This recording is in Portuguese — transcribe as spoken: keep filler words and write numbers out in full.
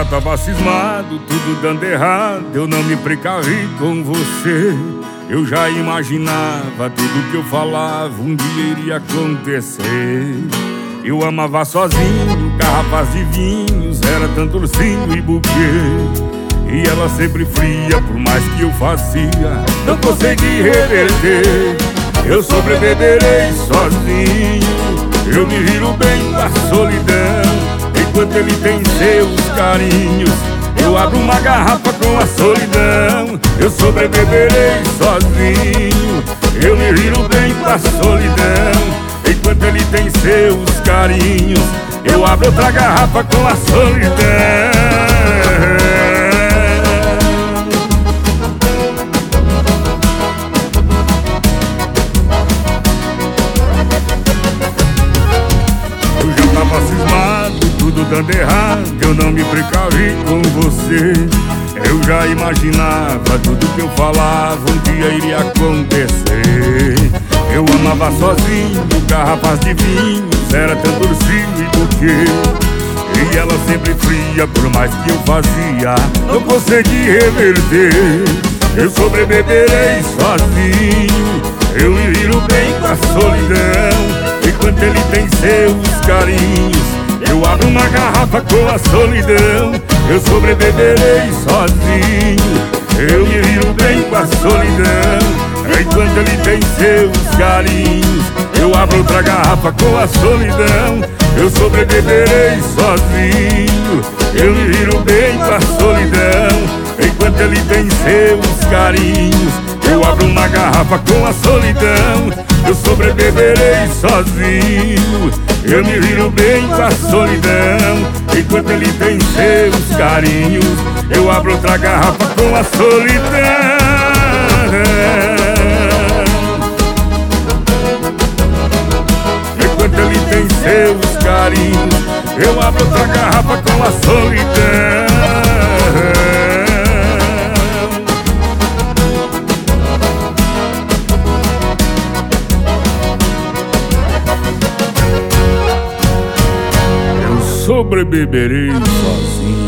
tava cismado, tudo dando errado. Eu não me precavi com você. Eu já imaginava tudo que eu falava um dia iria acontecer. Eu amava sozinho, garrafas de vinhos, era tanto ursinho e buquê. E ela sempre fria, por mais que eu fazia, não consegui reverter. Eu sobreviverei sozinho, eu me viro bem com a solidão. Enquanto ele tem seus carinhos, eu abro uma garrafa com a solidão. Eu sobreviverei sozinho, eu me viro bem com a solidão. Enquanto ele tem seus carinhos, eu abro outra garrafa com a solidão. Tava cismado, tudo dando errado. Eu não me precavi com você. Eu já imaginava tudo que eu falava um dia iria acontecer. Eu amava sozinho, garrafas de vinhos, era tanto ursinho e buquê. E ela sempre fria, por mais que eu fazia, não consegui reverter. Eu sobreviverei sozinho, eu me viro bem com a solidão. Enquanto ele tem seus carinhos, eu abro uma garrafa com a solidão. Eu sobreviverei sozinho, eu me viro bem com a solidão. Enquanto ele tem seus carinhos, eu abro outra garrafa com a solidão. Eu sobreviverei sozinho, eu me viro bem com a solidão. Enquanto ele tem seus carinhos, eu abro uma garrafa com a solidão. Eu sobreviverei sozinho, eu me viro bem com a solidão. Enquanto ele tem seus carinhos, eu abro outra garrafa com a solidão. Enquanto ele tem seus carinhos, eu abro outra garrafa com a solidão. Sobreviverei sozinho.